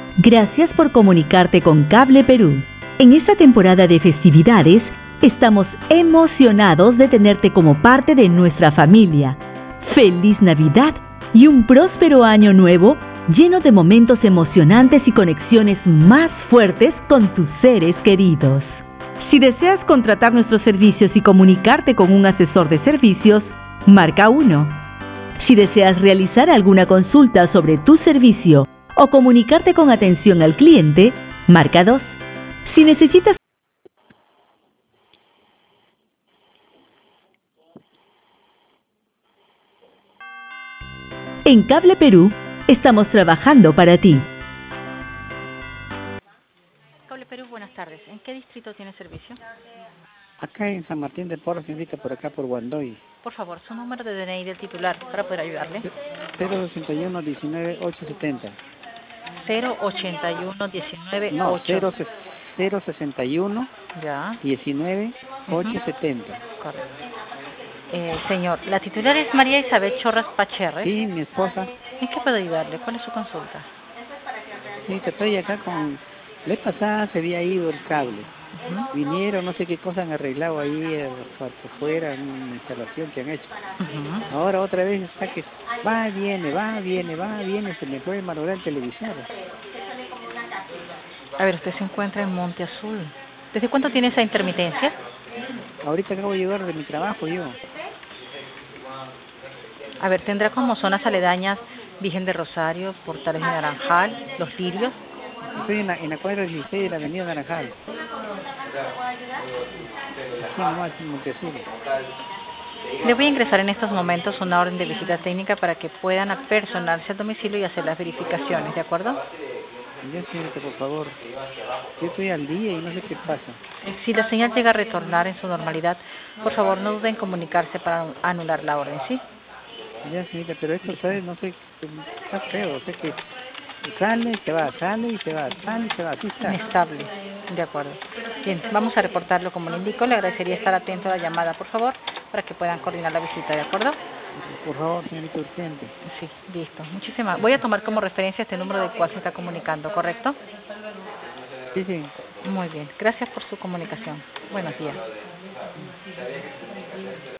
Gracias por comunicarte con Cable Perú. En esta temporada de festividades, estamos emocionados de tenerte como parte de nuestra familia. ¡Feliz Navidad y un próspero año nuevo lleno de momentos emocionantes y conexiones más fuertes con tus seres queridos! Si deseas contratar nuestros servicios y comunicarte con un asesor de servicios, marca 1. Si deseas realizar alguna consulta sobre tu servicio o comunicarte con atención al cliente, marca 2. Si necesitas... En Cable Perú, estamos trabajando para ti. Cable Perú, buenas tardes. ¿En qué distrito tiene servicio? Acá en San Martín de Porres, señorita, por acá por Guandoy. Por favor, su número de DNI del titular para poder ayudarle. 061 19 870. 081 19 No, 8. 061 Ya. 19 870. Correcto. Señor, la titular es María Isabel Chorras Pacherres. Sí, mi esposa. ¿En qué puedo ayudarle? ¿Cuál es su consulta? Sí, te estoy acá con... La vez pasada se había ido el cable. Vinieron, no sé qué cosa han arreglado ahí por fuera, una instalación que han hecho. Ahora otra vez está que va, viene, se me puede malograr el televisor. A ver, usted se encuentra en Monte Azul. ¿Desde cuánto tiene esa intermitencia? Ahorita acabo de llegar de mi trabajo yo. A ver, tendrá como zonas aledañas Virgen de Rosario, Portales de Naranjal, Los Lirios. Estoy en la cuadra 16 de la avenida Naranjal. Aquí nomás en Monte Azul. Le voy a ingresar en estos momentos una orden de visita técnica para que puedan apersonarse al domicilio y hacer las verificaciones, ¿de acuerdo? Ya, señorita, por favor. Yo estoy al día y no sé qué pasa. Si la señal llega a retornar en su normalidad, por favor no duden en comunicarse para anular la orden, ¿sí? Ya, señorita, pero esto, ¿sabes? No sé, está feo, sé que sale y se va, sale y se va, así está. Inestable, de acuerdo. Bien, vamos a reportarlo como le indico. Le agradecería estar atento a la llamada, por favor, para que puedan coordinar la visita, ¿de acuerdo? Por favor, señorita, urgente. Sí, listo. Muchísimas. Voy a tomar como referencia este número del cual se está comunicando, ¿correcto? Sí, sí. Muy bien. Gracias por su comunicación. Buenos días.